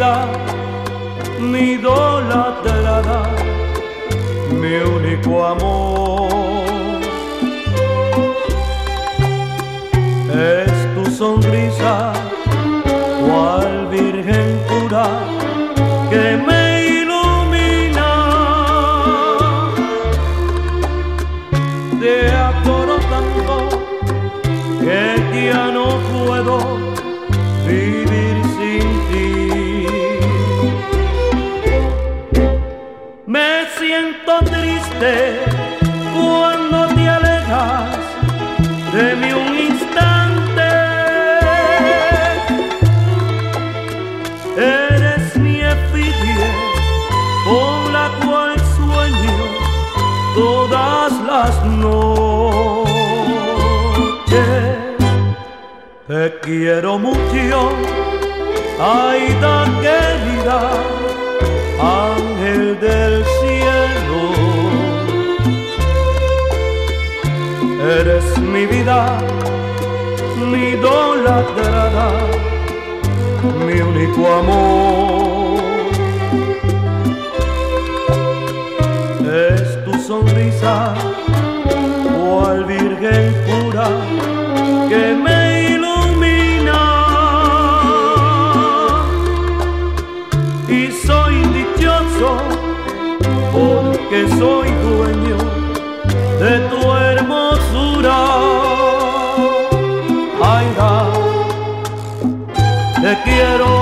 vida, mi idolatrada, mi único amor. Es tu sonrisa, cual virgen pura, que me ilumina. Te adoro tanto que ya no puedo vivir sin ti. Me siento triste cuando te alejas de mí un instante. Eres mi efigie con la cual sueño todas las noches. Te quiero mucho, Aida querida, ángel del cielo. Eres mi vida, mi idolatrada, mi único amor. Es tu sonrisa, cual virgen pura, que me ilumina. Y soy dichoso porque soy dueño de tu hermosura. Aida, te quiero